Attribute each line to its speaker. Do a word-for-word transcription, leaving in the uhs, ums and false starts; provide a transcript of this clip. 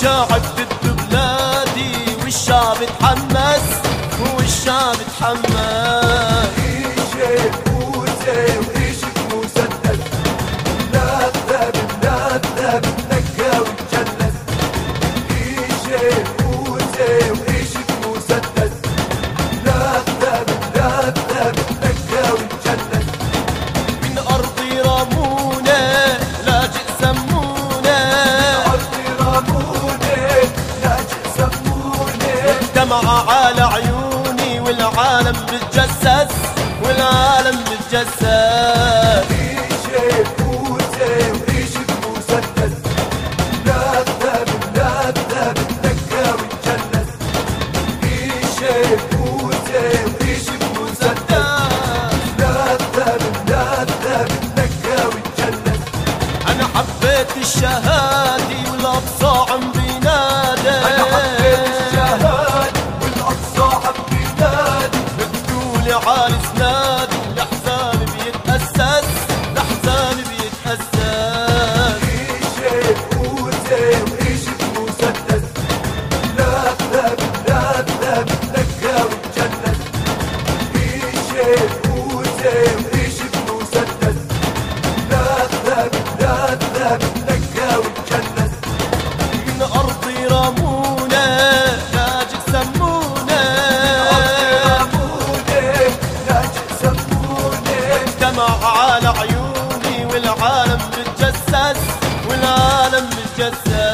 Speaker 1: شاعب ضد بلادي والشعب اتحمس والشعب اتحمس.
Speaker 2: ايجي موسى وايشك مسدس ملذب ملذب نقى وتجلس. ايجي موسى وايشك مسدس ملذب ملذب نقى وتجلس.
Speaker 1: من أرضي رمونة لاجئ سمونة،
Speaker 2: من أرضي رمونة لاجئ سمونة.
Speaker 1: الدمعة على عيوني والعالم بتجسس والعالم بتجسس.
Speaker 2: ايجي موسى وايشك مسدس ملذب ملذب نقى وتجلس. ايجي موسى وايشك مسدس ملذب ملذب نقى وتجلس.
Speaker 1: أنا حبيت الشهادة والأقصى عم بينادي،
Speaker 2: انا حبيت الشهاد والاقصى عم بينادي.
Speaker 1: بتقولي عالي سنادي الأحزان بيتأسس الأحزان بيتأسس.
Speaker 2: ايجي موسى وايشك مسدس ملذب ملذب نقى وتجلس. ايجي موسى وايشك مسدس ملذب ملذب نقى وتجلس.
Speaker 1: من أرضي رمونة لاجئ سمونة،
Speaker 2: رمونة لاجئ سمونة.
Speaker 1: الدمع على عيوني والعالم بتجسس والعالم بتجسس.